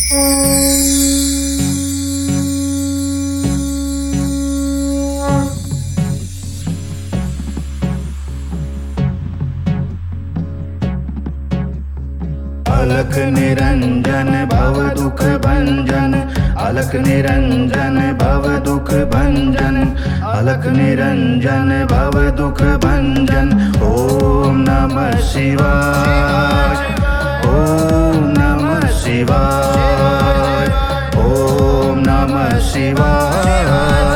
अलख निरंजन भव दुख भंजन, अलख निरंजन भव दुख भंजन, अलख निरंजन भव दुख भंजन। ओम नमः शिवाय, ओम नमः शिवाय, ओम नमः शिवाय,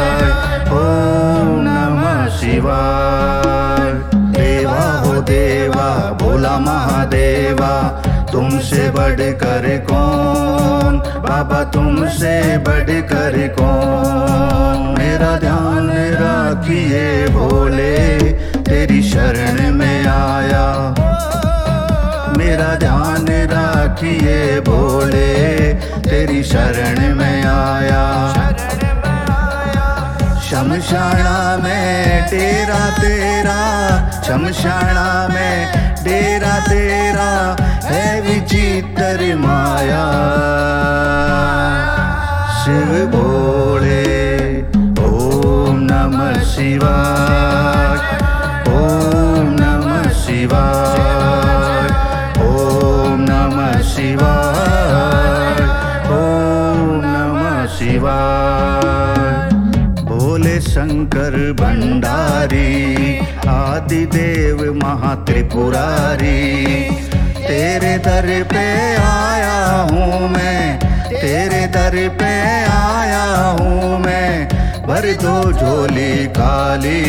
ओम नमः शिवाय। देवा हो देवा भोला महादेवा, तुमसे बढ़कर कौन बाबा, तुमसे बढ़कर कौन। मेरा ध्यान रखिए भोले, तेरी शरण में आया। मेरा ध्यान रखिए भोले, तेरी शरण में आया। शमशाना में डेरा तेरा, शमशाना में डेरा तेरा, है विचित्र माया। शिव भोले ओम नमः शिवाय, ओम नमः शिवाय, ओम नमः शिवाय, ओम नमः शिवाय। भोले शंकर भंडारी, आदिदेव महात्रिपुरारी, तेरे दर पे आया हूँ मैं, तेरे दर पे आया हूँ मैं। भर दो झोली खाली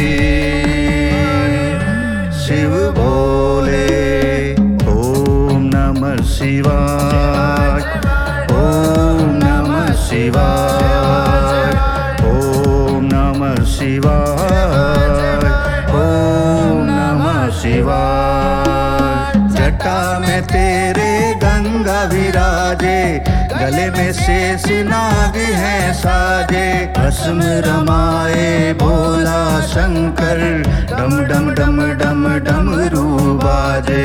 शिव भोले। ओम नमः शिवाय, ओम नमः शिवाय, ओम नमः शिवाय, ओम नमः शिवाय। जटा में तेरे गंगा विराजे, गले में शेष नाग है साजे। भस्म रमाए भोला शंकर, डम डम डम डम डमरू बाजे।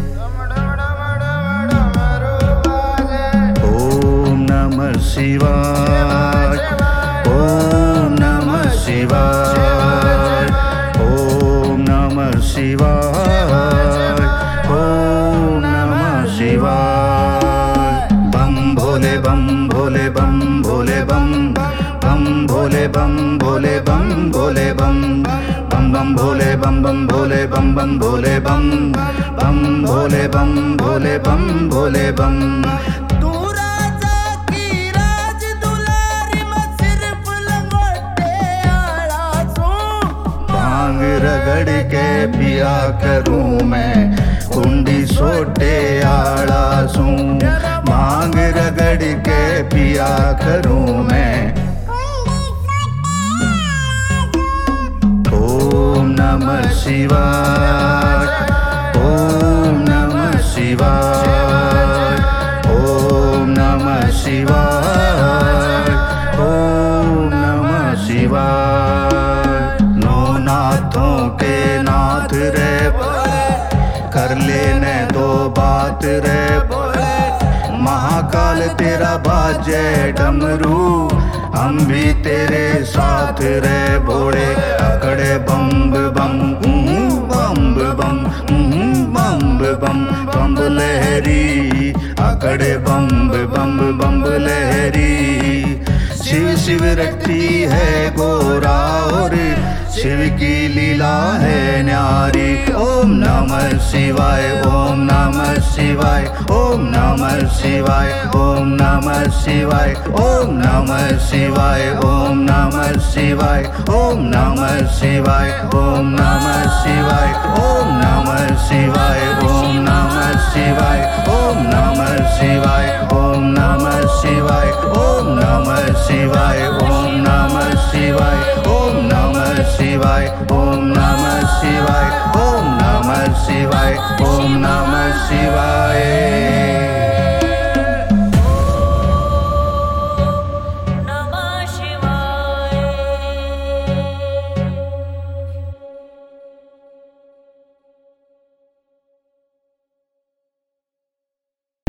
ओम नमः शिवाय, ओम नमः शिवाय, ओम नमः शिवाय, ओम नमः शिवाय। बम भोले बम भोले बम भोले बम, बम भोले बम भोले बम भोले बम, बम बम भोले बम बम भोले बम बम भोले बम, बम भोले बम भोले बम भोले बम। भांग रगड़ के पिया करूं मैं, कुंडी सोटे आड़ा सूं। भांग रगड़ के पिया करूं मैं। ओम नमः शिवाय, ओम नमः शिवाय, ओम नमः शिवाय, ओम नमः शिवाय। नौ नाथों के नाथ रे कर लेने दो बात रे। महाकाल तेरा बाजे डमरू, हम भी तेरे साथ रे भोले। अकड़े बम्ब बम बम्ब बम बम्ब बम बम्ब लहरी, अकड़े बम्ब बम्ब बम्ब लहरी। शिव शिव रखती है गोरा और शिव की लीला है न्यारी। ओम नमः शिवाय, ओम नमः शिवाय, ओम नमः शिवाय, ओम नमः शिवाय, ओम नमः शिवाय, ओम नमः शिवाय, ओम नमः शिवाय, ओम नमः शिवाय, ओम नमः शिवाय, ओम नमः शिवाय, ओम नमः शिवाय, ओम नमः शिवाय, ओम नमः शिवाय, ओम नमः शिवाय, ओम नमः शिवाय, ओम नमः शिवाय, ओम नमः शिवाय, ओम नमः शिवाय।